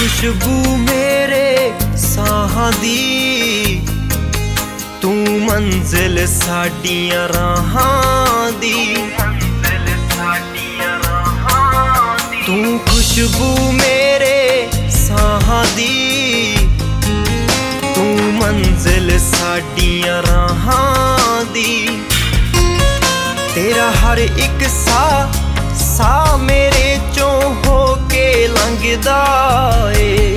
खुशबू मेरे साहां दी, तू मंजिल साडियां राहां दी। तू खुशबू मेरे साहां दी, तू मंजिल साडियां राहां दी। तेरा हर एक सा मेरे चों हो के लंघदा ए।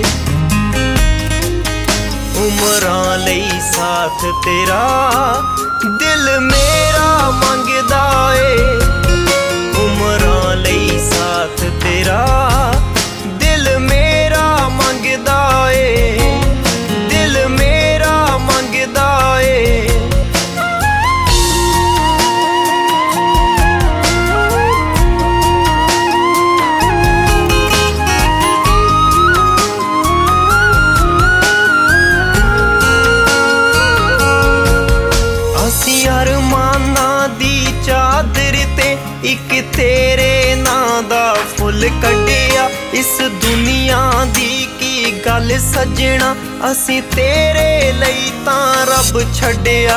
उमरां लई साथ तेरा दिल मेरा मंगदा ए। उमरां लई साथ तेरा दिल मेरा मंगदा ए। दिल मेरा मंगदा ए। अरमानां दी चादर ते इक तेरे नां दा फुल कड्डिया। इस दुनिया दी की गल सजना, असीं तेरे लई तां रब छड्डिया।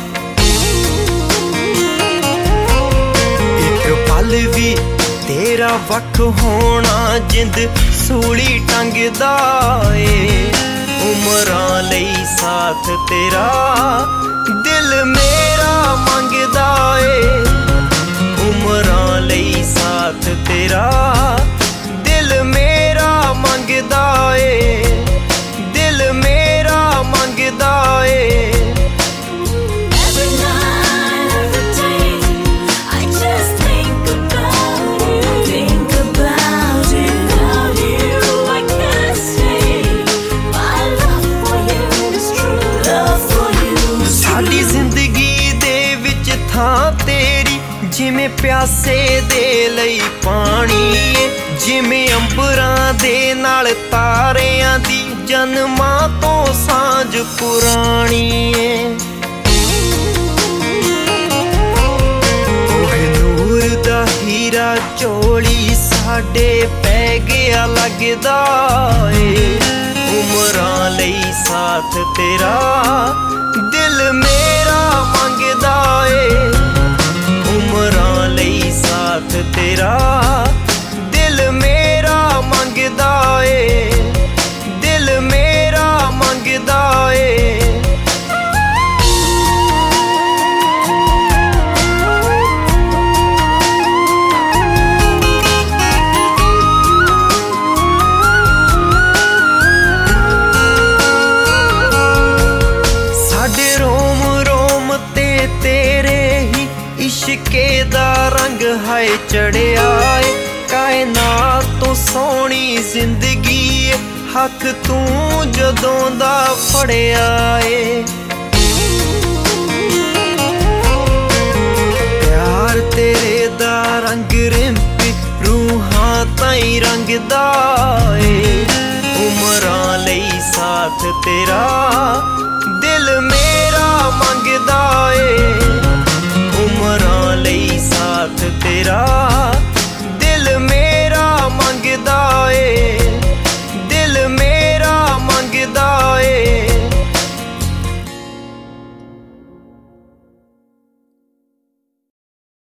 इक पल भी तेरा वख होना जिंद सूली टंगदा ए। उमरां लई साथ तेरा दिल मेरा मंगदा ए। उमरां लई साथ तेरा दिल मेरा मंगदा ए। दिल मेरा मंगदा ए। साडी जिंदगी दे विच थां तेरी जिमें प्यासे दे लई पानी है। जिमें अंबरां दे नाल तारियां दी जन्मां तो सांझ पुरानी है। ओहे नूर दा हीरा चोली साडे पै गया लगदा ए। उमरां लई साथ तेरा दिल मेरा मंगदा ए। उमरां लई साथ तेरा दिल मेरा मंगदा ए। दिल मेरा मंगदा ए। इश्के दा रंग है चढ़िया ए। कायनात तो सोहनी जिंदगी ए, हथ तू जदों दा फड़िया ए। प्यार तेरे दा रंग रिंपी रूहां ताईं रंगदा ए।